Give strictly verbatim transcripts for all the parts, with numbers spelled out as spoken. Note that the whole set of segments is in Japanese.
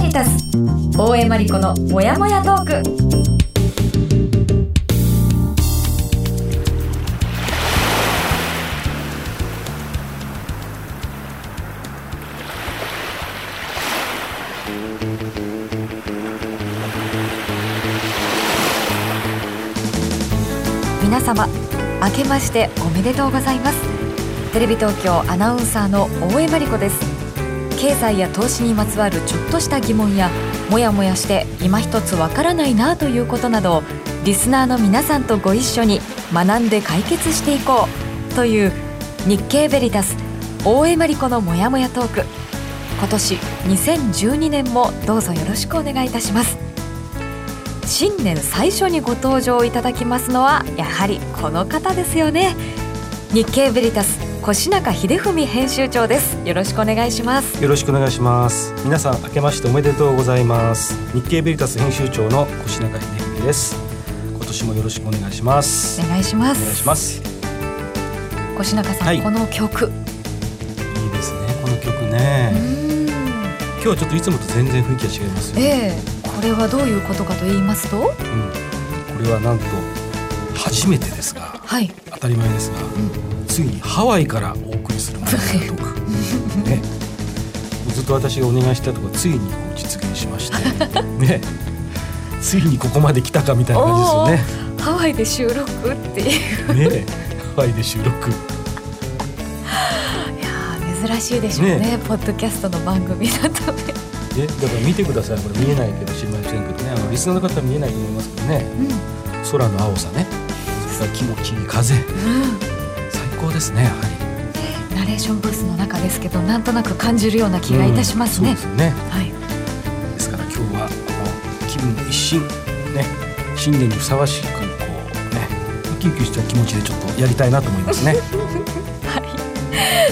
リタス大江真理子のもやもやトーク。皆様明けましておめでとうございます。テレビ東京アナウンサーの大江真理子です。経済や投資にまつわるちょっとした疑問やもやもやして今一つわからないなということなどをリスナーの皆さんとご一緒に学んで解決していこうという日経ベリタス大江真理子のもやもやトーク。今年にせんじゅうにねんもどうぞよろしくお願いいたします。新年最初にご登場いただきますのはやはりこの方ですよね。日経ベリタス越中秀文編集長です。よろしくお願いします。 よろしくお願いします。皆さん明けましておめでとうございます。日経ベリタス編集長の越中秀文です。今年もよろしくお願いします。 お願いします。 お願いします。 越中さん、はい、この曲いいですね。この曲ね、うーん今日はちょっといつもと全然雰囲気が違いますよね。 えー、これはどういうことかと言いますと、うん、これはなんと初めてですが、はい、当たり前ですが、うん、ついにハワイからお送りするものだとか、ね、ずっと私がお願いしたところついに実現しまして、ね、ついにここまで来たかみたいな感じですよね。 ハワイで収録っていうね、ハワイで収録いや珍しいでしょう ね, ねポッドキャストの番組だとね。 えだから見てください。これ見えないけど知りませんけどね、あのリスナーの方は見えないと思いますけどね、うん、空の青さね、それから気持ちいい風、うん、最高ですね。やはりナレーションブースの中ですけどなんとなく感じるような気がいたしますね、 うん、そうですね、はい、ですから今日は気分の一新、ね、新年にふさわしくこう、ね、ウキウキした気持ちでちょっとやりたいなと思いますね。 はい、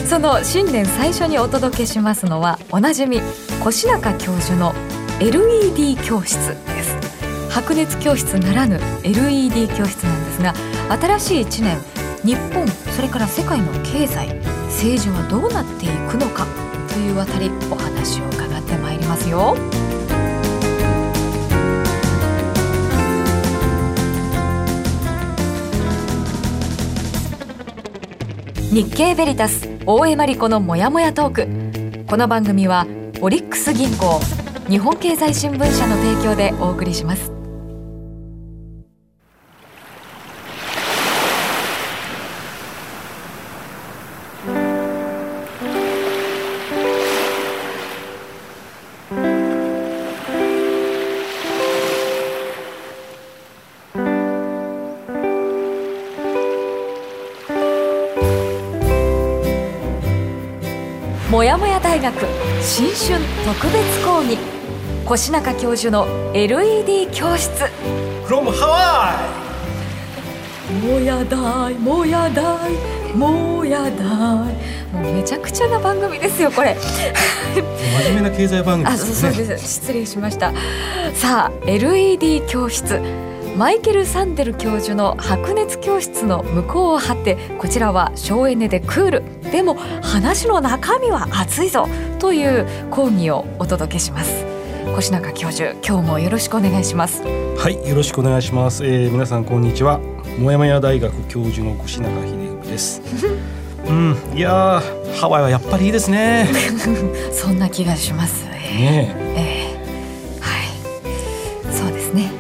その新年最初にお届けしますのはおなじみ越中教授の エルイーディー 教室です。白熱教室ならぬ エルイーディー 教室なんですが、新しいいちねん日本それから世界の経済政治はどうなっていくのかというあたりお話を伺ってまいりますよ。日経ベリタス大江真理子のもやもやトーク。この番組はオリックス銀行日本経済新聞社の提供でお送りします。もやもや大学新春特別講義越中教授の エルイーディー 教室 from ハワイ。もやだいもやだいもやだい、もうめちゃくちゃな番組ですよこれ。 真面目な経済番組ですね。 あ、そうです、失礼しました。さあ エルイーディー 教室、マイケル・サンデル教授の白熱教室の向こうを張って、こちらは省エネでクールでも話の中身は熱いぞという講義をお届けします。越中教授、今日もよろしくお願いします。 はい、よろしくお願いします、えー、皆さんこんにちは。もやもや大学教授の越中秀文です。うん、いやハワイはやっぱりいいですね。 そんな気がしますね、えー、はい、そうですね。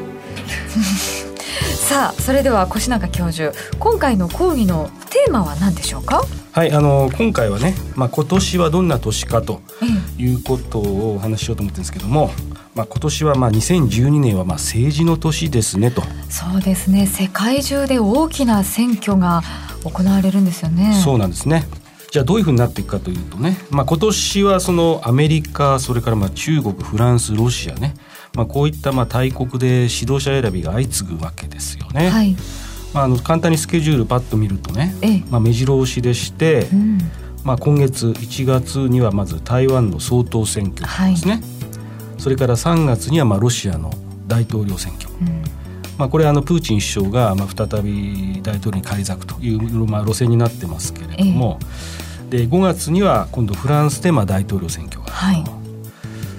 さあそれでは越中教授、今回の講義のテーマは何でしょうか。 はい、あの今回はね、まあ、今年はどんな年かということをお話ししようと思ってるんですけども、まあ、今年はまあにせんじゅうにねんはまあ政治の年ですねと。 そうですね、世界中で大きな選挙が行われるんですよね。 そうなんですね。じゃあどういうふうになっていくかというとね、まあ、今年はそのアメリカ、それからまあ中国、フランス、ロシアね、まあ、こういったまあ大国で指導者選びが相次ぐわけですよね。はい、まあ、あの簡単にスケジュールパッと見るとね、ええ、まあ、目白押しでして、うん、まあ、今月いちがつにはまず台湾の総統選挙ですね、はい、それからさんがつにはまあロシアの大統領選挙、うん、まあ、これはあのプーチン首相がまあ再び大統領に返り咲くというまあ路線になってますけれども、ええ、でごがつには今度フランスでまあ大統領選挙がある、はい、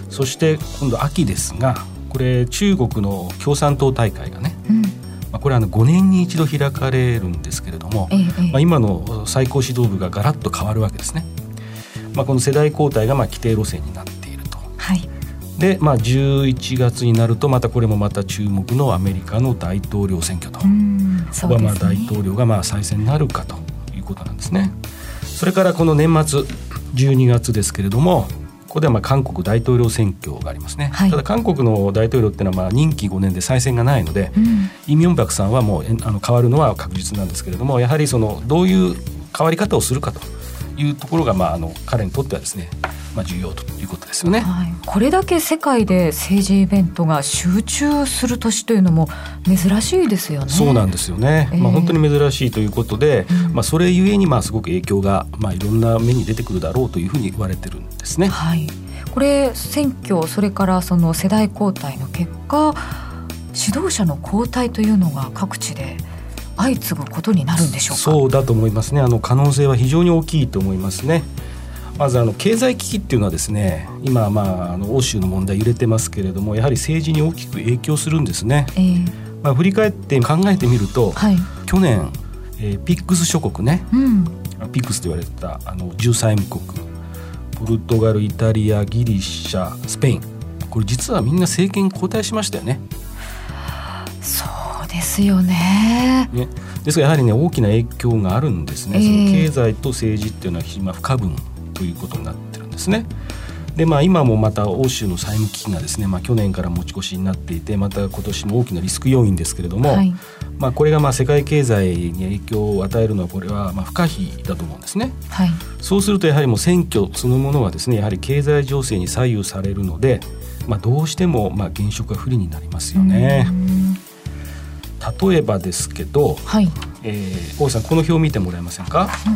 そして今度秋ですが、これ中国の共産党大会がね、うんまあ、これはごねんに一度開かれるんですけれども、ええまあ、今の最高指導部がガラッと変わるわけですね。まあ、この世代交代がまあ規定路線になっていると、はい、で、まあ、じゅういちがつになるとまたこれもまた注目のアメリカの大統領選挙と、うんそうですね、オバマ大統領がまあ再選になるかということなんですね。それからこの年末じゅうにがつですけれども、ここではまあ韓国大統領選挙がありますね、はい、ただ韓国の大統領っていうのはまあ任期ごねんで再選がないので、うん、イ・ミョンバクさんはもうあの変わるのは確実なんですけれども、やはりそのどういう変わり方をするかというところがまああの彼にとってはですね、まあ、重要ということですよね、 はい、これだけ世界で政治イベントが集中する年というのも珍しいですよね。 そうなんですよね、えーまあ、本当に珍しいということで、うんまあ、それゆえにまあすごく影響がまあいろんな目に出てくるだろうというふうに言われてるんですね、 はい、これ選挙、それからその世代交代の結果、指導者の交代というのが各地で相次ぐことになるんでしょうか。 そうだと思いますね。あの可能性は非常に大きいと思いますね。まずあの経済危機っていうのはですね、今、まあ、あの欧州の問題揺れてますけれども、やはり政治に大きく影響するんですね、えーまあ、振り返って考えてみると、はい、去年、えー、ピックス諸国ね、うん、ピックスと言われたあのじゅう債務国、ポルトガル、イタリア、ギリシャ、スペイン、これ実はみんな政権交代しましたよね。 そうですよ ね, ねですがやはりね、大きな影響があるんですね、えー、その経済と政治っていうのは今不可分ということになってるんですね。で、まあ、今もまた欧州の債務危機がですね、まあ、去年から持ち越しになっていて、また今年も大きなリスク要因ですけれども、はいまあ、これがまあ世界経済に影響を与えるのはこれはまあ不可避だと思うんですね、はい、そうするとやはりもう選挙そのものはですね、やはり経済情勢に左右されるので、まあ、どうしてもまあ現職が不利になりますよね。例えばですけど、はいえー、大さんこの表を見てもらえませんか、うん、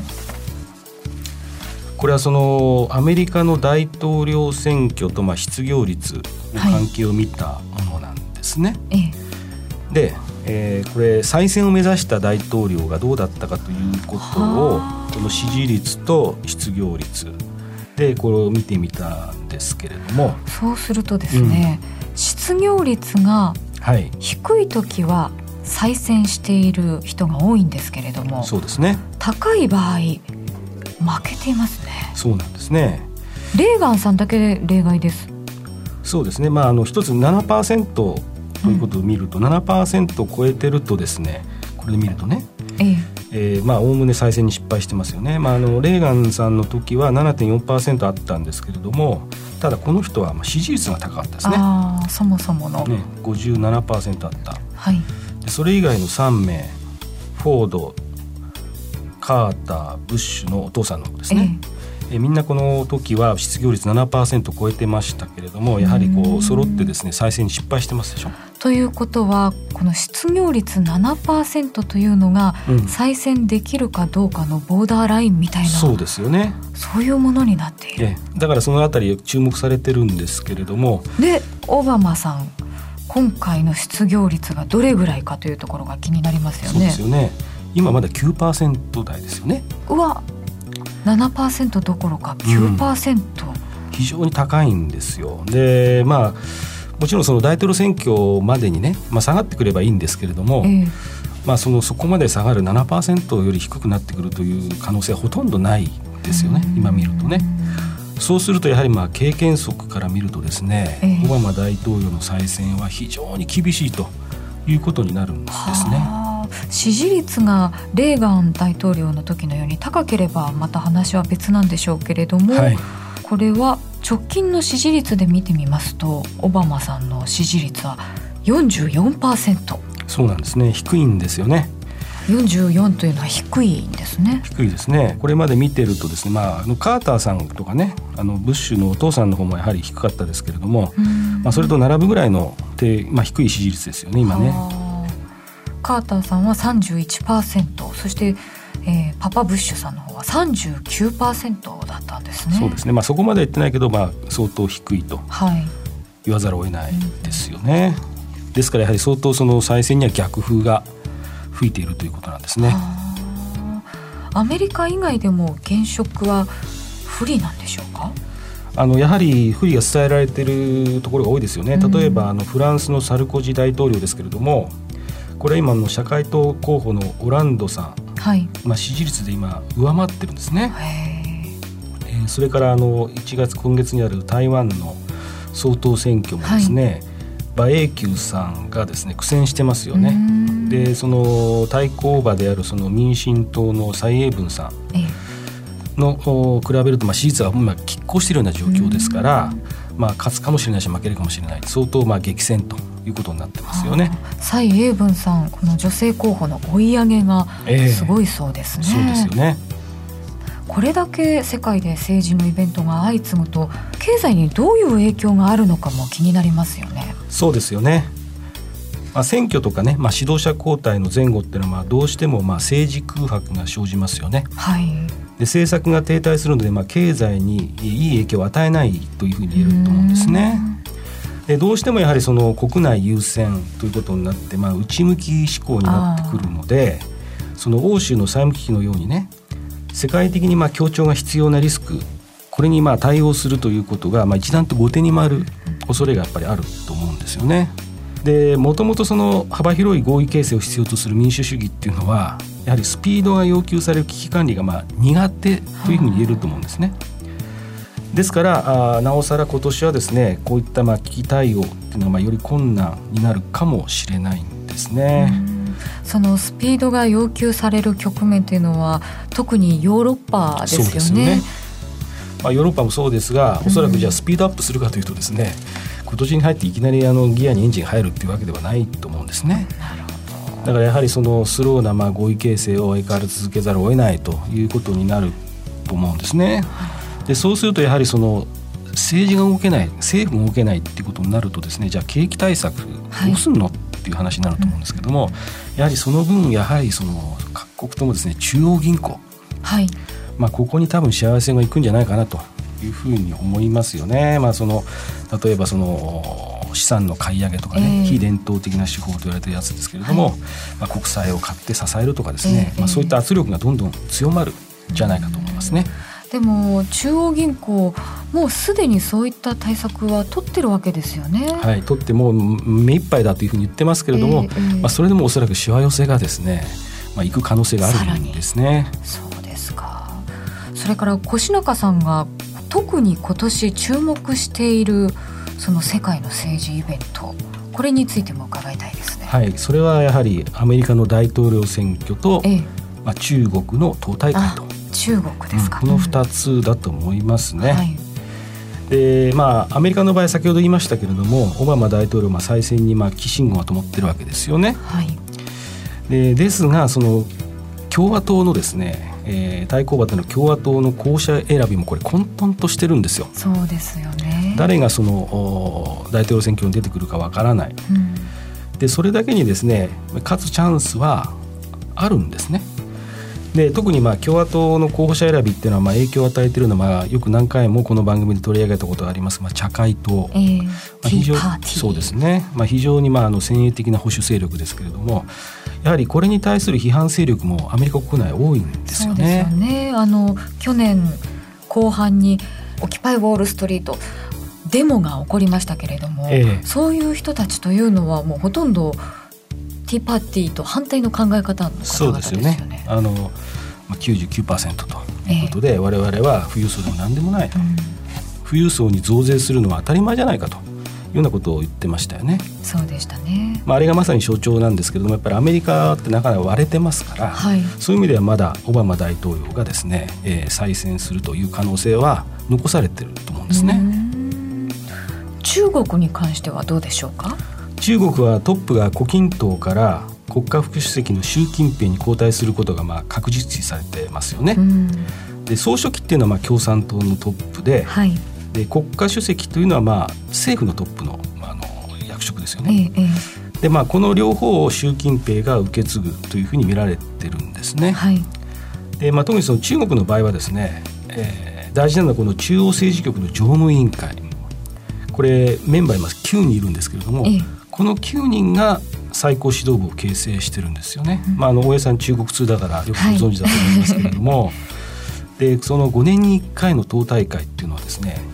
これはそのアメリカの大統領選挙とまあ失業率の関係を見たものなんですね、はい、で、えー、これ再選を目指した大統領がどうだったかということをこの支持率と失業率でこれを見てみたんですけれども、 そうするとですね、うん、失業率が低い時は再選している人が多いんですけれども、 そうですね、 高い場合負けていますね。 そうなんですね。 レーガンさんだけ例外です。 そうですね、まあ、あの一つ ななパーセント ということを見ると、うん、ななパーセント を超えてるとですね、これで見るとね、えええー、まあおおむね再選に失敗してますよね、まあ、あのレーガンさんの時は ななてんよんパーセント あったんですけれども、ただこの人はまあ支持率が高かったですね。 あそもそもの、ね、 ごじゅうななパーセント あった、 はい、 それ以外のさんめい、フォード、カーター、ブッシュのお父さんの方ですね、ええ、みんなこの時は失業率 ななパーセント 超えてましたけれども、やはりこう揃ってですね再選に失敗してますでしょ。 ということはこの失業率 ななパーセント というのが再選できるかどうかのボーダーラインみたいな、うん、 そうですよね、 そういうものになっている、 ええ、だからそのあたり注目されてるんですけれども、 でオバマさん今回の失業率がどれぐらいかというところが気になりますよね。 そうですよね、今まだ きゅうパーセント 台ですよね。 うわ ななパーセント どころか きゅうパーセント、うん、 非常に高いんですよ。で、まあもちろんその大統領選挙までにね、まあ、下がってくればいいんですけれども、えーまあ、そのそこまで下がる ななパーセント より低くなってくるという可能性はほとんどないですよね、今見るとね。そうするとやはりまあ経験則から見るとですね、えー、オバマ大統領の再選は非常に厳しいということになるんですね。 支持率がレーガン大統領の時のように高ければまた話は別なんでしょうけれども、はい、これは直近の支持率で見てみますとオバマさんの支持率は よんじゅうよんパーセント。 そうなんですね、低いんですよね。 よんじゅうよんというのは低いんですね。 低いですね。これまで見てるとですね、まあ、あのカーターさんとかね、あのブッシュのお父さんの方もやはり低かったですけれども、まあ、それと並ぶぐらいの低、まあ、低い支持率ですよね今ね。 カーターさんは さんじゅういちパーセント、そして、えー、パパブッシュさんの方は さんじゅうきゅうパーセント だったんですね。 そうですね、まあ、そこまでは言ってないけど、まあ、相当低いと言わざるを得ないですよね、はい、ですからやはり相当その再選には逆風が吹いているということなんですね。 アメリカ以外でも現職は不利なんでしょうか。 あのやはり不利が伝えられているところが多いですよね。例えばあのフランスのサルコジ大統領ですけれども、これは今の社会党候補のオランドさん、はい、まあ、支持率で今上回ってるんですね。えー、それからあのいちがつ今月にある台湾の総統選挙もですね、はい、馬英九さんがですね苦戦してますよね。でその対抗馬であるその民進党の蔡英文さんの比べると、まあ、支持率は今拮抗しているような状況ですから、まあ、勝つかもしれないし負けるかもしれない、相当まあ激戦ということになってますよね。 蔡英文さん、この女性候補の追い上げがすごいそうですね。 えー、そうですよね。 これだけ世界で政治のイベントが相次ぐと経済にどういう影響があるのかも気になりますよね。 そうですよね。まあ、選挙とかね、まあ、指導者交代の前後っていうのはまあどうしてもまあ政治空白が生じますよね。はい、で政策が停滞するので、まあ、経済にいい影響を与えないというふうに言えると思うんですね。でどうしてもやはりその国内優先ということになって、まあ、内向き志向になってくるので、その欧州の債務危機のようにね、世界的にまあ協調が必要なリスク、これにまあ対応するということがまあ一段と後手に回る恐れがやっぱりあると思うんですよね。でもともとその幅広い合意形成を必要とする民主主義っていうのはやはりスピードが要求される危機管理がまあ苦手というふうに言えると思うんですね。ですからあなおさら今年はですね、こういったまあ危機対応っていうのがまあより困難になるかもしれないんですね。 そのスピードが要求される局面というのは特にヨーロッパですよね。そうですよね。 まあ、ヨーロッパもそうですが、おそらくじゃあスピードアップするかというとですね、今年に入っていきなりあのギアにエンジン入るっていうわけではないと思うんですね。なるほど。だからやはりそのスローなまあ合意形成を相変わらず続けざるを得ないということになると思うんですね。でそうするとやはりその政治が動けない、政府が動けないっていうことになるとですね、じゃあ景気対策どうするの、はい、っていう話になると思うんですけども、やはりその分やはりその各国ともですね、中央銀行、はい、まあ、ここに多分幸せがいくんじゃないかなというふうに思いますよね。まあ、その例えばその資産の買い上げとかね、えー、非伝統的な手法と言われているやつですけれども、はい、まあ、国債を買って支えるとかですね、えーまあ、そういった圧力がどんどん強まるんじゃないかと思いますね。 でも中央銀行もうすでにそういった対策は取ってるわけですよね。 はい、取ってもう目いっぱいだというふうに言ってますけれども、えーえーまあ、それでもおそらくしわ寄せがですね、まあ、いく可能性があるんですね。 そうですか。それから越中さんが特に今年注目しているその世界の政治イベント、これについても伺いたいですね。 はい、それはやはりアメリカの大統領選挙と、えーまあ、中国の党大会と、 中国ですか、 うん、このふたつだと思いますね。はい、でまあ、アメリカの場合先ほど言いましたけれども、オバマ大統領は再選にまあ寄進号が灯ってるわけですよね。はい、で, ですがその共和党のですね、えー、対抗馬での共和党の候補者選びもこれ混沌としてるんですよ。 そうですよね。 誰がその大統領選挙に出てくるかわからない、うん、でそれだけにですね勝つチャンスはあるんですね。で特にまあ共和党の候補者選びっていうのはまあ影響を与えているのは、まあ、よく何回もこの番組で取り上げたことがあります、まあ、茶会党、えーまあ、非常そうですね、まあ、非常にまああの先鋭的な保守勢力ですけれども、やはりこれに対する批判勢力もアメリカ国内多いんですよね。 そうですよね。あの去年後半にオキパイウォールストリートデモが起こりましたけれども、えー、そういう人たちというのはもうほとんどティーパーティーと反対の考え方の方々ですよね。そうですよね。 あの きゅうじゅうきゅうパーセント ということで、えー、我々は富裕層でも何でもないと、うん、富裕層に増税するのは当たり前じゃないかというようなことを言ってましたよね。 そうでしたね。 まあ、あれがまさに象徴なんですけれども、やっぱりアメリカってなかなか割れてますから、はい、そういう意味ではまだオバマ大統領がですね、えー、再選するという可能性は残されていると思うんですね。 中国に関してはどうでしょうか。 中国はトップが胡錦涛から国家副主席の習近平に交代することがまあ確実視されてますよね。で総書記っていうのはまあ共産党のトップ で,、はい、で国家主席というのはまあ政府のトップ の,、まあ、あの役職ですよね。ええでまあ、この両方を習近平が受け継ぐというふうに見られてるんですね。はい、でまあ、特にその中国の場合はですね、えー、大事なのはこの中央政治局の常務委員会、これメンバー今きゅうにんいるんですけれども、ええ、このきゅうにんが最高指導部を形成してるんですよね。うんまあ、あの大江さん中国通だからよくご存知だと思いますけれども、はい、でそのごねんにいっかいの党大会っていうのはですね、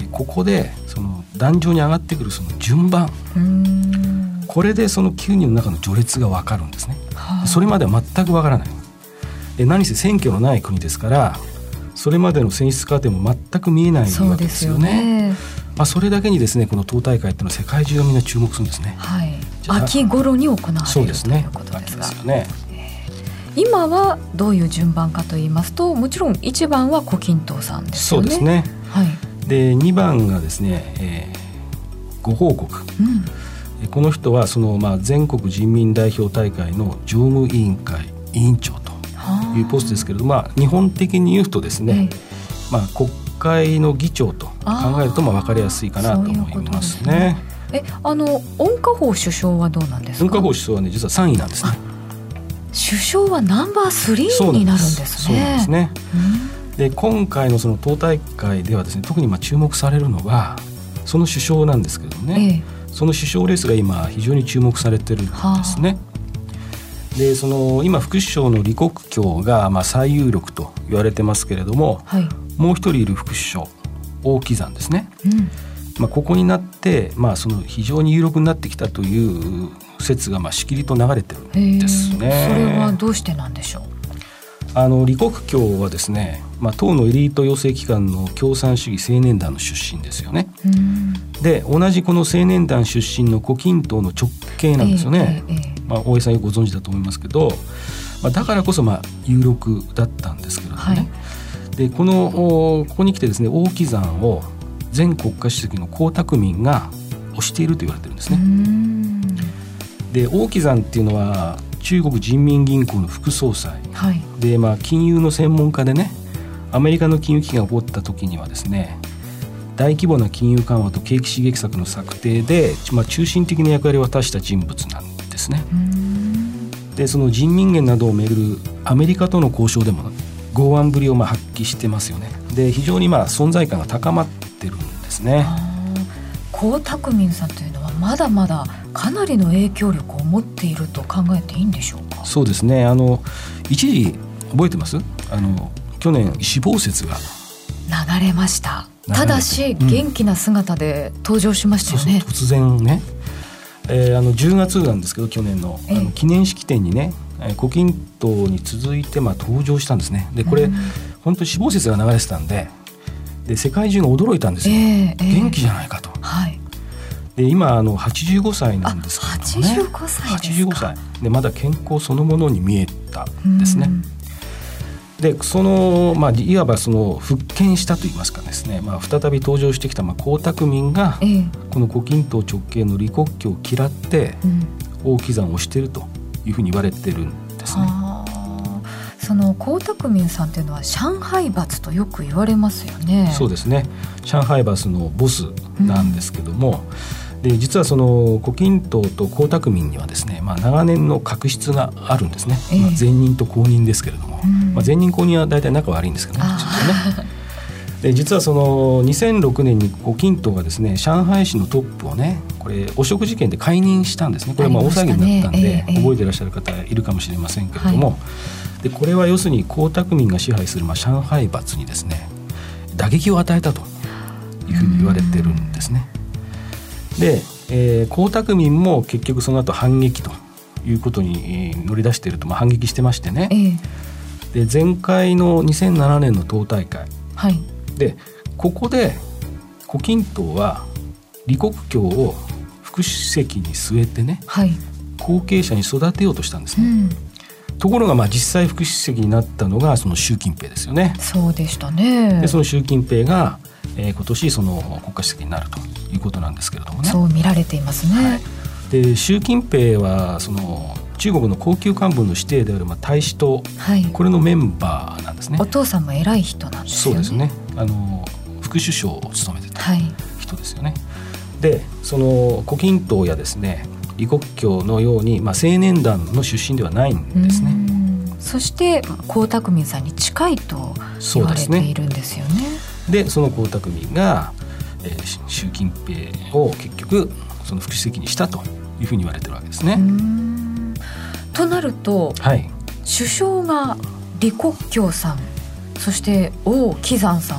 ここでその壇上に上がってくるその順番、 うーん、 これでそのきゅうにんの中の序列が分かるんですね。 はあ、 それまでは全く分からない。で何せ選挙のない国ですから、それまでの選出過程も全く見えないわけですよね。 そうですよね。 まあ、それだけにですね、この党大会っていうのは世界中がみんな注目するんですね。 はい、秋頃に行われるそうですね、 ということですが、 秋ですよね。 今はどういう順番かと言いますと、もちろんいちばんは胡錦涛さんですよね。 そうですね、 はい、 でにばんがですね、えー、呉宝国、うん、この人はその、まあ、全国人民代表大会の常務委員会委員長というポストですけれども、まあ、日本的に言うとですね、まあ、国会の議長と考えるとまあ分かりやすいかなと思いますね。 え、あの温家宝首相はどうなんですか？ 温家宝首相はね、実はさんいなんですね。 首相はナンバースリーになるんですね。 そうなんですね。で今回のその党大会ではですね、特にまあ注目されるのがその首相なんですけどね、ええ、その首相レースが今非常に注目されてるんですね。でその今副首相の李克強がまあ最有力と言われてますけれども、はい、もう一人いる副首相王岐山ですね、うん、まあ、ここになって、まあ、その非常に有力になってきたという説がまあしきりと流れてるんですね。 それはどうしてなんでしょう？ あの李克強はですね、まあ、党のエリート養成機関の共産主義青年団の出身ですよね。うん、で同じこの青年団出身の胡錦涛の直系なんですよね。えーえーまあ、大江さんよくご存知だと思いますけど、まあ、だからこそまあ有力だったんですけれどもね、はい、でこのここに来てですね、王岐山を前国家主席の江沢民が推していると言われてるんですね。で王岐山っていうのは中国人民銀行の副総裁、はい、で、まあ、金融の専門家でね、アメリカの金融危機が起こった時にはですね、大規模な金融緩和と景気刺激策の策定で、まあ、中心的な役割を果たした人物なんですね。でその人民元などをめぐるアメリカとの交渉でも剛腕ぶりをまあ発揮してますよね。で非常にまあ存在感が高まってるんですね。 江沢民さんというのはまだまだかなりの影響力を持っていると考えていいんでしょうか？ そうですね、あの一時覚えてます？あの去年死亡説が流れました。ただし、うん、元気な姿で登場しましたよね。 そうそう、突然ね、えー、あのじゅうがつなんですけど、去年 の, あの記念式典にね、胡錦涛に続いてまあ登場したんですね。でこれ、うん、本当に死亡説が流れてたん で, で世界中が驚いたんですよ、えーえー、元気じゃないかと、はい、で今あのはちじゅうごさいなんですけどね。 はちじゅうごさいですか？ はちじゅうごさいでまだ健康そのものに見えたんですね。でその、まあ、いわばその復権したといいますかですね、まあ、再び登場してきた、まあ、江沢民が、ええ、この胡錦涛直系の李克強を嫌って、うん、王岐山を推しているというふうに言われてるんですね。 その江沢民さんというのは上海閥とよく言われますよね。 そうですね、上海閥のボスなんですけども、うん、で実はその胡錦涛と江沢民にはですね、まあ、長年の確執があるんですね、えーまあ、前任と後任ですけれども、うんまあ、前任後任は大体仲悪いんですけどね、ねで実はそのにせんろくねんに胡錦涛がですね、上海市のトップをね、これ汚職事件で解任したんですね。これはまあ大騒ぎになったんで、えー、覚えていらっしゃる方いるかもしれませんけれども、はい、でこれは要するに江沢民が支配するまあ上海閥にですね、打撃を与えたというふうに言われてるんですね。で、えー、江沢民も結局その後反撃ということに乗り出していると、まあ、反撃してましてね、えー、で前回のにせんななねんの党大会、はい、でここで胡錦涛は李克強を副主席に据えてね、はい、後継者に育てようとしたんですね、うん、ところがまあ実際副主席になったのがその習近平ですよね。 そうでしたね。 でその習近平が、えー、今年その国家主席になるということなんですけれどもね。 そう見られていますね、はい、 で習近平はその中国の高級幹部の指定であるまあ大使党、はい、これのメンバーなんですね。 お父さんも偉い人なんですよね。 そうですね、あの副首相を務めてた人ですよね、はい、でその胡錦涛やですね李克強のように、まあ、青年団の出身ではないんですね。 そして江沢民さんに近いと言われているんですよね。 でその江沢民が、えー、習近平を結局その副主席にしたというふうに言われてるわけですね。うーんとなると、はい、首相が李克強さん、そして王岐山さん、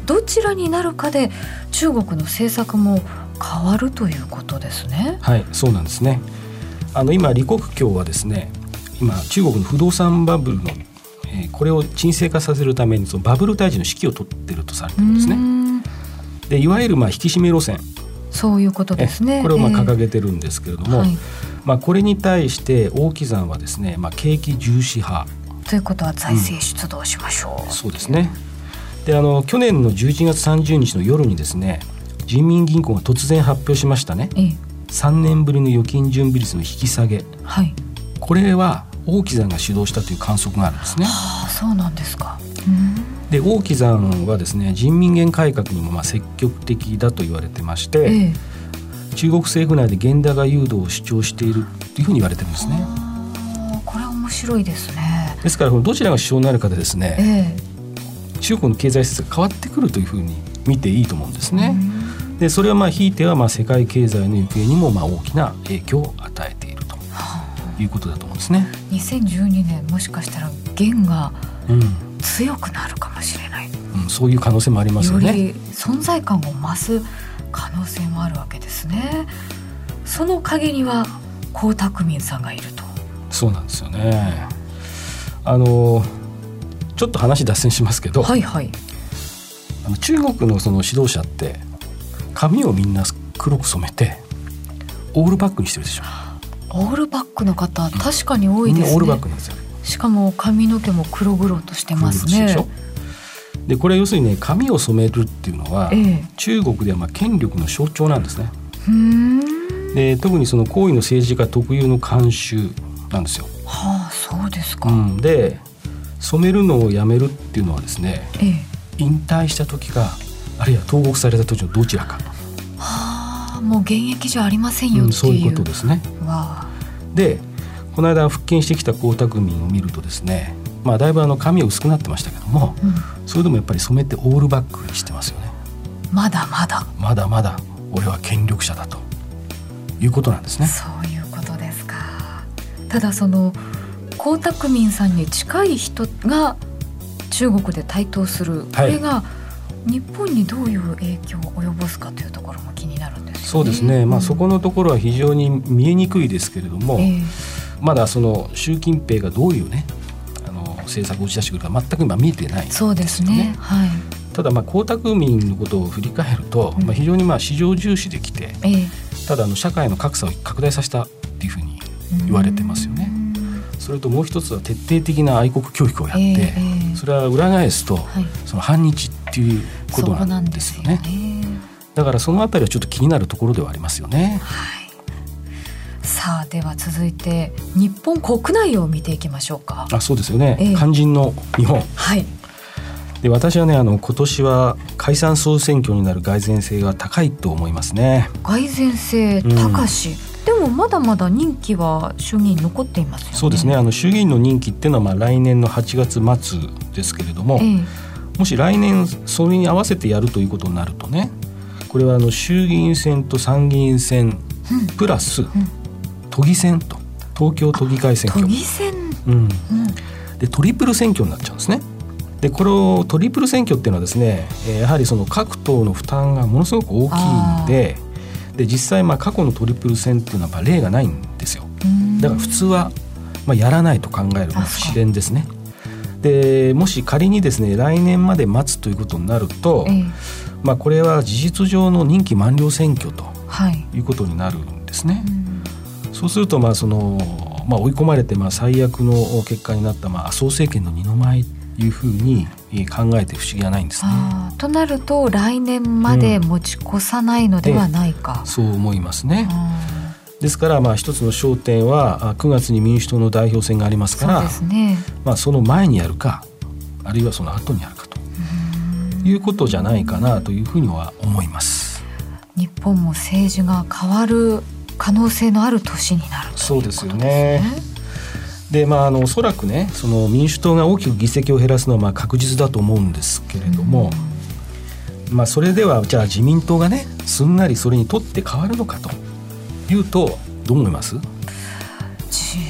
どちらになるかで中国の政策も変わるということですね。 はい、そうなんですね。あの今李克強はですね、今中国の不動産バブルの、えー、これを沈静化させるためにそのバブル退治の指揮を取っているとされているんですね。でいわゆるまあ引き締め路線、 そういうことですね。 これをまあ掲げてるんですけれども、 えーはいまあ、これに対して王岐山はですね、まあ、景気重視派ということは財政出動しましょう、 うん、そうですね。であの去年のじゅういちがつさんじゅうにちの夜にですね、人民銀行が突然発表しましたね、えー、さんねんぶりの預金準備率の引き下げ、はい、これは王岐山が主導したという観測があるんですね。 はあ、そうなんですか。うんで王岐山はですね、人民元改革にもまあ積極的だと言われてまして、ええ、中国政府内で現高誘導を主張しているというふうに言われてるんですね。 これは面白いですね。 ですからどちらが首相になるかでですね、ええ、中国の経済政策が変わってくるというふうに見ていいと思うんですね。でそれはまあひいてはまあ世界経済の行方にもまあ大きな影響を与えているということだと思うんですね。 にせんじゅうにねんもしかしたら元が、うん強くなるかもしれない、 うん、そういう可能性もありますよね。 より存在感を増す可能性もあるわけですね。その陰には江沢民さんがいると。 そうなんですよね。あのちょっと話脱線しますけど、はいはい、あの中国のその指導者って髪をみんな黒く染めてオールバックにしてるでしょ。 オールバックの方、うん、確かに多いですね。 オールバックなんですよ。 しかも髪の毛も黒々としてますね。 でしょ。でこれ要するにね、髪を染めるっていうのは、ええ、中国ではまあ権力の象徴なんですね。ふーんで特にその高位の政治家特有の慣習なんですよ。 はあ、そうですか。 うん、で染めるのをやめるっていうのはですね、ええ、引退した時かあるいは投獄された時のどちらか。 はあ、もう現役じゃありませんよっていう、うん、 そういうことですね。 わあ。 でこの間復権してきた江沢民を見るとですね、まあ、だいぶあの髪は薄くなってましたけども、うん、それでもやっぱり染めてオールバックにしてますよね。 まだまだまだまだ俺は権力者だということなんですね。 そういうことですか。ただその江沢民さんに近い人が中国で台頭する、これが日本にどういう影響を及ぼすかというところも気になるんですよね。 そうですね、まあ、そこのところは非常に見えにくいですけれども、えーまだその習近平がどういうねあの政策を打ち出してくるか全く今見えてないんですよね。そうですね、はい、ただまあ江沢民のことを振り返ると、うんまあ、非常にまあ市場重視できて、ええ、ただあの社会の格差を拡大させたっていうふうに言われてますよね。それともう一つは徹底的な愛国教育をやって、ええ、それは裏返すと、はい、その反日っていうことなんですよね。そうなんですよね。だからそのあたりはちょっと気になるところではありますよね。はい。 さあでは続いて日本国内を見ていきましょうか。 あ、そうですよね、えー、肝心の日本、はい、で私はねあの今年は解散総選挙になる蓋然性が高いと思いますね。 蓋然性高し、うん、でもまだまだ任期は衆議院残っていますよね。 そうですね、あの衆議院の任期っていうのはまあ来年のはちがつまつですけれども、えー、もし来年それに合わせてやるということになるとね、これはあの衆議院選と参議院選プラス、うんうん都議選と東京都議会選挙、 都議選、 うんうん、でトリプル選挙になっちゃうんですね。でこのトリプル選挙っていうのはですね、やはりその各党の負担がものすごく大きいんで、で実際まあ過去のトリプル選っていうのはやっぱ例がないんですよ。だから普通はまあやらないと考えるのが自然ですね。でもし仮にですね来年まで待つということになると、えーまあ、これは事実上の任期満了選挙ということになるんですね。はいそうするとまあその、まあ、追い込まれてまあ最悪の結果になったまあ麻生政権の二の舞というふうに考えて不思議はないんですね。 あとなると来年まで持ち越さないのではないか、 うん、そう思いますね。ですからまあ一つの焦点はくがつに民主党の代表選がありますから、そうですね、まあ、その前にやるかあるいはその後にやるかということじゃないかなというふうには思います。 日本も政治が変わる可能性のある年になるということですね。 そうですよね。でまあ、あのおそらくねその民主党が大きく議席を減らすのはまあ確実だと思うんですけれども、まあ、それではじゃあ自民党がねすんなりそれに取って変わるのかというとどう思います？ 自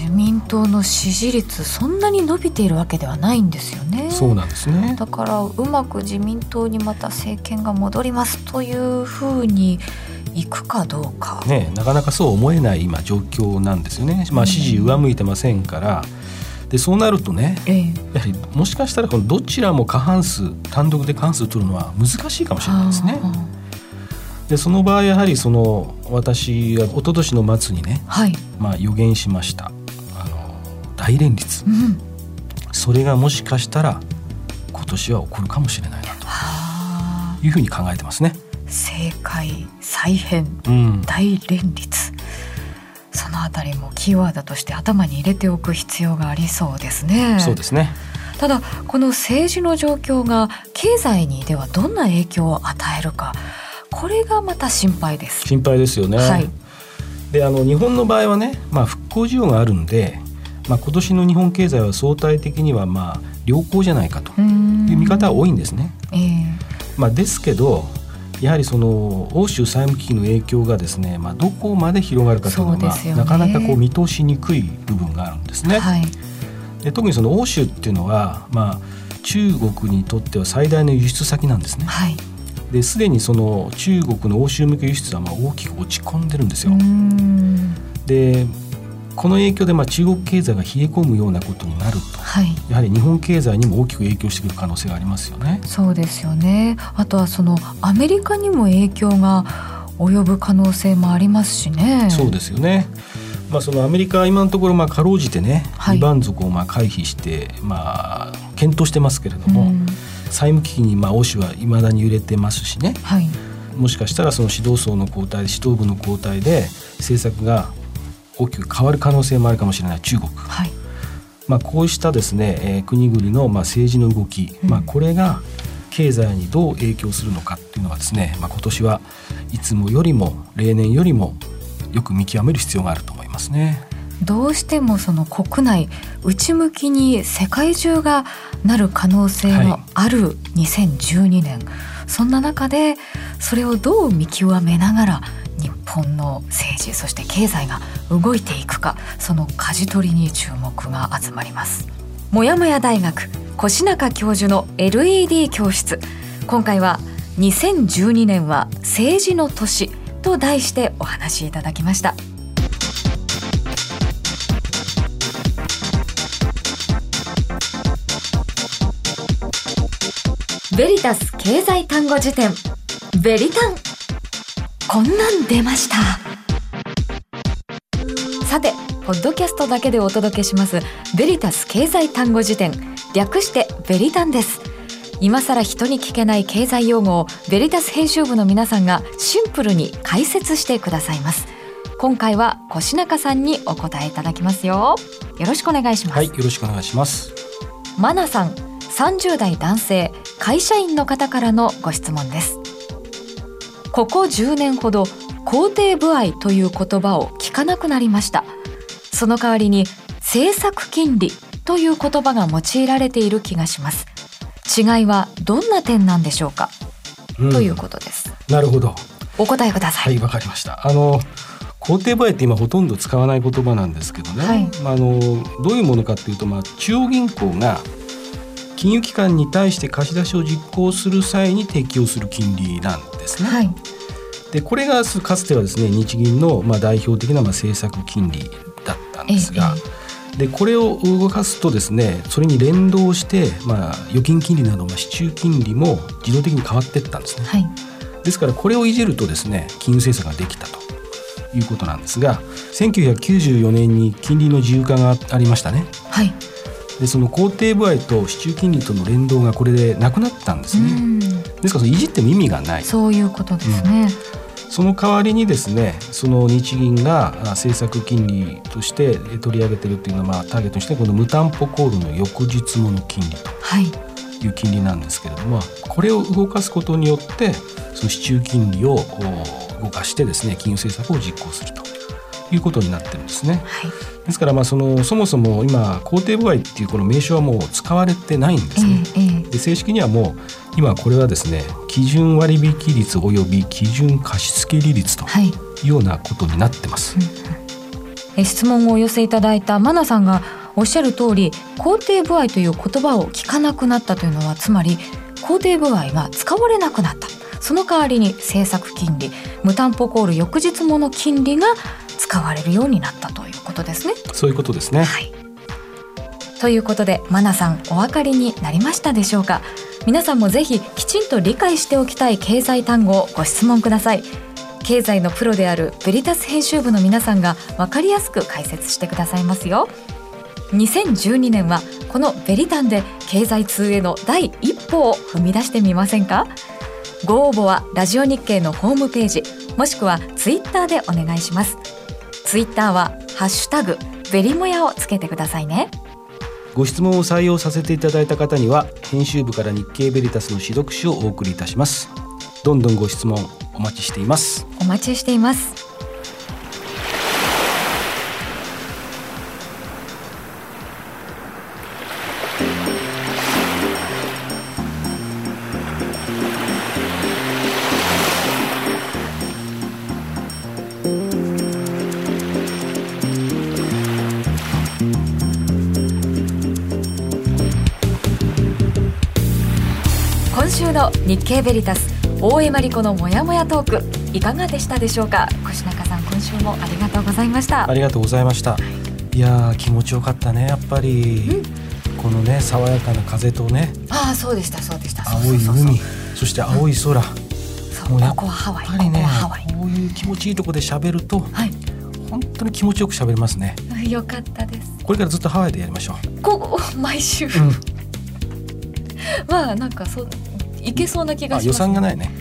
自民党の支持率そんなに伸びているわけではないんですよね。 そうなんですね。 だからうまく自民党にまた政権が戻りますというふうにいくかどうか、 ね、なかなかそう思えない今状況なんですよね。まあ、支持上向いてませんから、でそうなるとね、ええ、やはりもしかしたらこのどちらも過半数単独で過半数取るのは難しいかもしれないですね。でその場合やはりその私は一昨年の末にね、はい、まあ、予言しましたあの大連立、うん、それがもしかしたら今年は起こるかもしれないなというふうに考えてますね。 政界再編、うん、大連立、そのあたりもキーワードとして頭に入れておく必要がありそうですね。 そうですね。 ただこの政治の状況が経済にではどんな影響を与えるか、これがまた心配です。 心配ですよね、はい、であの日本の場合はね、まあ、復興需要があるんで、まあ、今年の日本経済は相対的にはまあ良好じゃないかという見方は多いんですね、えーまあ、ですけどやはりその欧州債務危機の影響がですね、まあ、どこまで広がるかというのはなかなかこう見通しにくい部分があるんですね、はい、で特にその欧州っていうのは、まあ、中国にとっては最大の輸出先なんですね、はい、ですでにその中国の欧州向け輸出はまあ大きく落ち込んでるんですよ。でこの影響でまあ中国経済が冷え込むようなことになると、はい、やはり日本経済にも大きく影響してくる可能性がありますよね。 そうですよね。あとはそのアメリカにも影響が及ぶ可能性もありますしね。 そうですよね。まあ、そのアメリカは今のところまあかろうじてね、はい、にばん底をまあ回避してまあ検討してますけれども、うん、債務危機にまあ欧州は未だに揺れてますしね、はい、もしかしたらその指導層の交代、指導部の交代で政策が大きく変わる可能性もあるかもしれない中国、はい、まあ、こうしたですね、えー、国々のまあ政治の動き、うん、まあ、これが経済にどう影響するのかっていうのはですね、まあ、今年はいつもよりも例年よりもよく見極める必要があると思いますね。 どうしてもその国内内向きに世界中がなる可能性のあるにせんじゅうにねん、はい、そんな中でそれをどう見極めながら日本の政治そして経済が動いていくか、その舵取りに注目が集まります。もやもや大学越中教授の エルイーディー 教室、今回はにせんじゅうにねんは政治の年と題してお話しいただきました。ベリタス経済単語辞典ベリタン、こんなん出ました。さてポッドキャストだけでお届けしますベリタス経済単語辞典、略してベリタンです。今さら人に聞けない経済用語をベリタス編集部の皆さんがシンプルに解説してくださいます。今回は越中さんにお答えいただきますよ。よろしくお願いします。 はい、よろしくお願いします。 マナさん、さんじゅう代男性会社員の方からのご質問です。ここじゅうねんほど肯定歩合という言葉を聞かなくなりました。その代わりに政策金利という言葉が用いられている気がします。違いはどんな点なんでしょうか、うん、ということです。 なるほど、 お答えください。 はい、わかりました。あの肯定歩合って今ほとんど使わない言葉なんですけどね、はい、まあ、あのどういうものかっていうと、まあ、中央銀行が金融機関に対して貸し出しを実行する際に適用する金利なんですね、はい、でこれがかつてはですね日銀のまあ代表的なまあ政策金利だったんですが、ええ、でこれを動かすとですねそれに連動して、まあ、預金金利などまあ市中金利も自動的に変わっていったんですね、はい、ですからこれをいじるとですね金融政策ができたということなんですが、せんきゅうひゃくきゅうじゅうよねんに金利の自由化がありましたね、はい、でその肯定歩合と市中金利との連動がこれでなくなったんですね。ですからいじっても意味がない、 そういうことですね、 うん、その代わりにですねその日銀が政策金利として取り上げているというのは、まあ、ターゲットにしてこの無担保コールの翌日もの金利という金利なんですけれども、はい、これを動かすことによってその市中金利を動かしてですね金融政策を実行するということになってるんですね、はい、ですからまあ そのそもそも今肯定歩合っていうこの名称はもう使われてないんですね、えーえー、で正式にはもう今これはですね基準割引率および基準貸付利率というようなことになってます、はい、 え質問をお寄せいただいたマナさんがおっしゃる通り、肯定部合という言葉を聞かなくなったというのは、つまり肯定部合が使われなくなった。その代わりに政策金利、無担保コール翌日もの金利が使われるようになったということですね。 そういうことですね。 はい。ということで、マナさんお分かりになりましたでしょうか。皆さんもぜひきちんと理解しておきたい経済単語をご質問ください。経済のプロであるベリタス編集部の皆さんが分かりやすく解説してくださいますよ。にせんじゅうにねんはこのベリタンで経済通への第一歩を踏み出してみませんか。ご応募はラジオ日経のホームページ、もしくはツイッターでお願いします。ツイッターはハッシュタグベリモヤをつけてくださいね。 ご質問を採用させていただいた方には、編集部から日経ベリタスの試読書をお送りいたします。どんどんご質問お待ちしています。 お待ちしています。今週の日経ベリタス大江真理子のもやもやトーク、いかがでしたでしょうか。越中さん、今週もありがとうございました。 ありがとうございました。いや気持ちよかったね、やっぱりこのね、爽やかな風とね、 ああそうでしたそうでした、 青い海、そして青い空、 そう、もうここはハワイ、 やっぱりね、 ここはハワイ、 こういう気持ちいいところで喋ると、はい、本当に気持ちよく喋れますね。 よかったです。 これからずっとハワイでやりましょう。 ここ毎週、うん、まあなんかそういけそうな気がします、ね、 予算がないね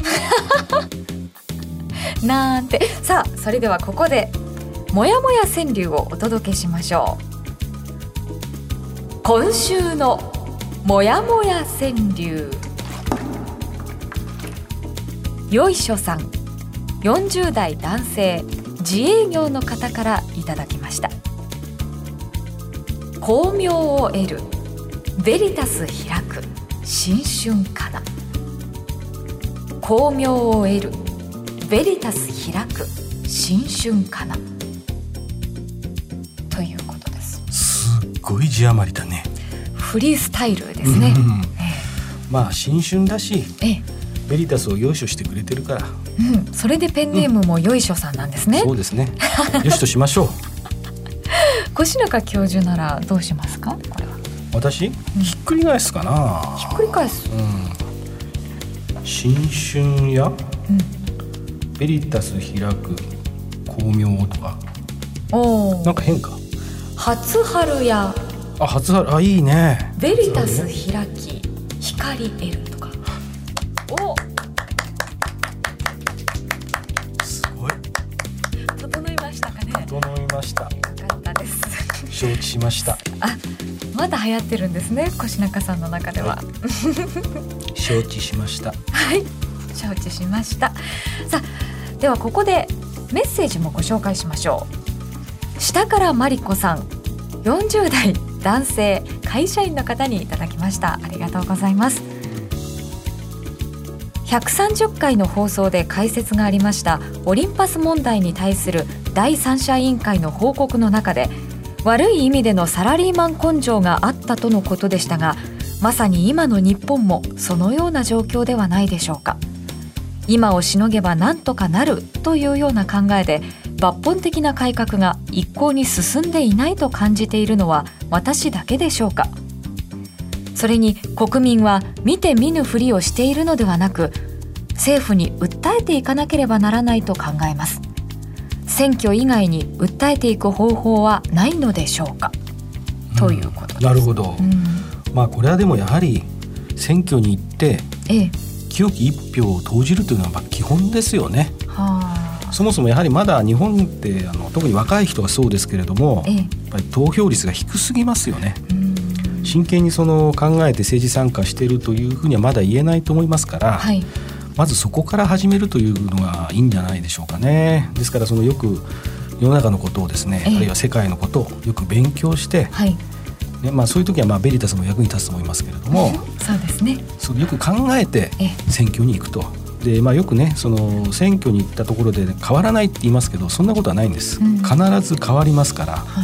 なんて。さあ、それではここでもやもや川柳をお届けしましょう。今週のもやもや川柳。よいしょさん、よんじゅう代男性、自営業の方からいただきました。光明を得る、ベリタス開く、新春かな。光明を得る、ベリタス開く、新春かな、ということです。 すっごい字余りだね。 フリースタイルですね、うんええ、まあ新春だし、ええ、ベリタスをよいしょしてくれてるから、 うん、それでペンネームもよいしょさんなんですね、 うん、そうですねよしとしましょう越中教授ならどうしますか。これは私、うん、ひっくり返すかな。 ひっくり返す、 うん、新春や、うん、ベリタス開く光明とか、おなんか変か。 初春や、 あ、初春、あ、いいね。 ベリタス開き、光得るとか。お、 すごい。 整いましたかね。 整いました。よかったです。 承知しました。 あ、まだ流行ってるんですね、越中さんの中では、はい、 承知しました。 はい、承知しました。さあ、ではここでメッセージもご紹介しましょう。下からマリコさん、よんじゅう代男性、会社員の方にいただきました。ありがとうございます。ひゃくさんじゅっかいの放送で解説がありましたオリンパス問題に対する第三者委員会の報告の中で、悪い意味でのサラリーマン根性があったとのことでしたが、まさに今の日本もそのような状況ではないでしょうか。今をしのげばなんとかなるというような考えで、抜本的な改革が一向に進んでいないと感じているのは私だけでしょうか。それに国民は見て見ぬふりをしているのではなく、政府に訴えていかなければならないと考えます。選挙以外に訴えていく方法はないのでしょうか、うん、ということです。 なるほど、うん、まあこれはでもやはり選挙に行って、ええ、清き一票を投じるというのはまあ基本ですよね。はあ、そもそもやはりまだ日本ってあの特に若い人はそうですけれども、ええ、やっぱり投票率が低すぎますよね。うん、真剣にその考えて政治参加しているというふうにはまだ言えないと思いますから、はい、まずそこから始めるというのがいいんじゃないでしょうかね。ですからそのよく世の中のことをですね、ええ、あるいは世界のことをよく勉強して、はい、ね、まあ、そういう時はまあベリタスも役に立つと思いますけれども、 そうですね、 それよく考えて選挙に行くとで、まあ、よくねその選挙に行ったところで、ね、変わらないって言いますけど、そんなことはないんです、うん、必ず変わりますから、はい、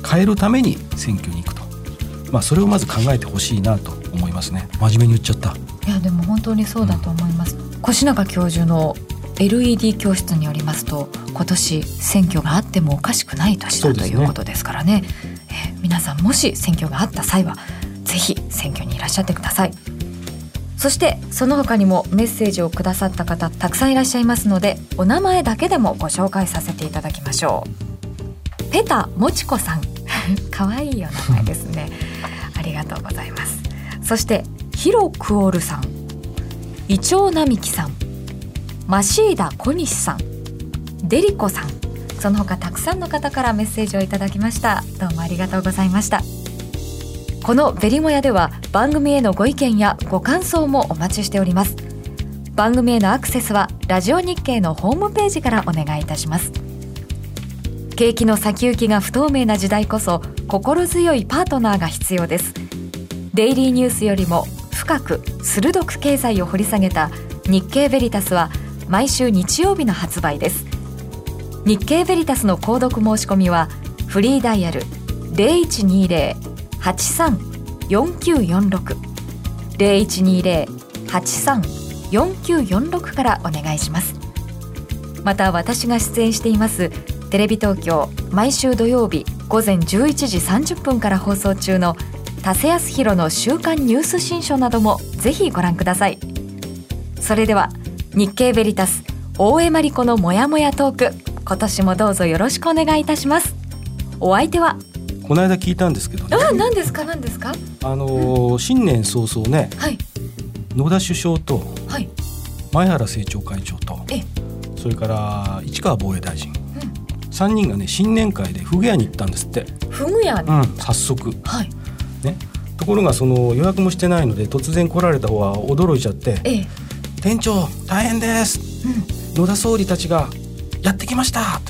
変えるために選挙に行くと、まあ、それをまず考えてほしいなと思いますね。真面目に言っちゃった。 いやでも本当にそうだと思います、うん、越中教授の エルイーディー 教室によりますと、今年選挙があってもおかしくない年だ、ね、ということですからね、えー、皆さんもし選挙があった際はぜひ選挙にいらっしゃってください。そしてその他にもメッセージをくださった方たくさんいらっしゃいますので、お名前だけでもご紹介させていただきましょう。ペタもちこさんかわいいお名前ですねありがとうございます。そしてヒロクオルさん、イチョウ並木さん、マシーダ小西さん、デリコさん、その他たくさんの方からメッセージをいただきました。どうもありがとうございました。このベリモヤでは番組へのご意見やご感想もお待ちしております。番組へのアクセスはラジオ日経のホームページからお願いいたします。景気の先行きが不透明な時代こそ心強いパートナーが必要です。デイリーニュースよりも深く鋭く経済を掘り下げた日経ベリタスは毎週日曜日の発売です。日経ベリタスの購読申し込みはフリーダイヤル ゼロいちにゼロ はちさん よんきゅうよんろく ゼロいちにゼロ はちさん よんきゅうよんろくからお願いします。また私が出演していますテレビ東京毎週土曜日午前じゅういちじさんじゅっぷんから放送中の田瀬康弘の週刊ニュース新書などもぜひご覧ください。それでは日経ベリタス大江真理子のもやもやトーク、今年もどうぞよろしくお願いいたします。お相手はこの間聞いたんですけどね。 あ、何ですか何ですか。 あのーうん、新年早々ね、はい、野田首相と、はい、前原政調会長と、えそれから市川防衛大臣、うん、さんにんがね新年会でフグ屋に行ったんですって。 フグ屋に、 うん、早速、 はいね、ところがその予約もしてないので突然来られた方は驚いちゃって、え店長大変です、うん、野田総理たちがやってきました、はい、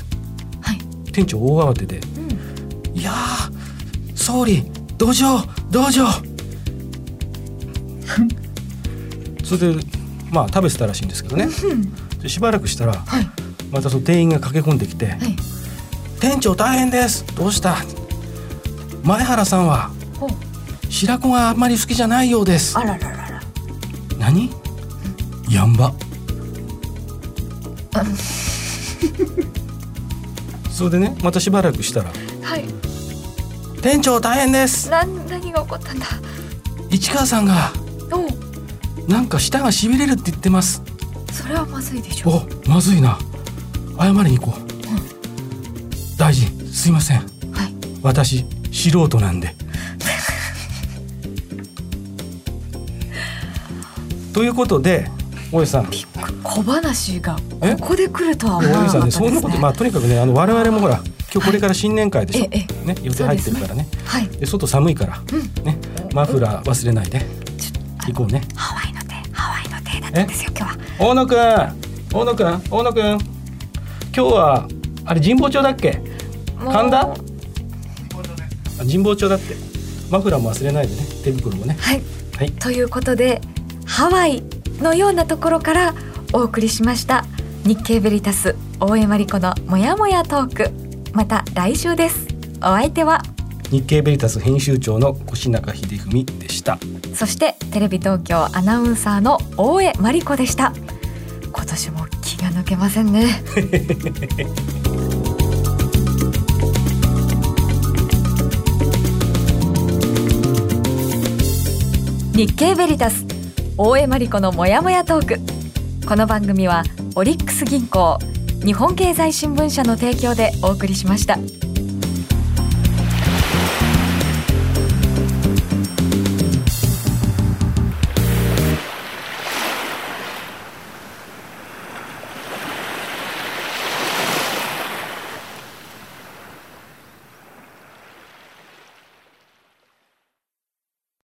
店長大慌てで、うん、いやー総理道場道場それでまあ食べてたらしいんですけどね、でしばらくしたら、はい、またその店員が駆け込んできて、はい、店長大変です、どうした、前原さんは白子があんまり好きじゃないようです。 あらららら。 何、やんばそれでねまたしばらくしたら、はい、店長大変です。 な何が起こったんだ。 市川さんがなんか舌がしびれるって言ってます。 それはまずいでしょ。 お、まずいな、謝りに行こう、うん、大臣すいません、はい、私素人なんでということで大江さん、 小話がここで来るとは思わなかったですね。 そんなこと、まあ、とにかくねあの我々もほら今日これから新年会でしょ、はい、ね、予定入ってるからね、はい、で外寒いから、うんね、マフラー忘れないで行こうね。 ハワイの手ハワイの手だったんですよ今日は。 大野くん大野くん大野くん今日はあれ神保町だっけ、神田神保町だって。マフラーも忘れないでね、手袋もね、 はい、はい、ということでハワイのようなところからお送りしました日経ベリタス大江真理子のもやもやトーク、また来週です。お相手は日経ベリタス編集長の越中秀文でした。 そしてテレビ東京アナウンサーの大江真理子でした。今年も気が抜けませんね日経ベリタス大江真理子のもやもやトーク、この番組はオリックス銀行、日本経済新聞社の提供でお送りしました。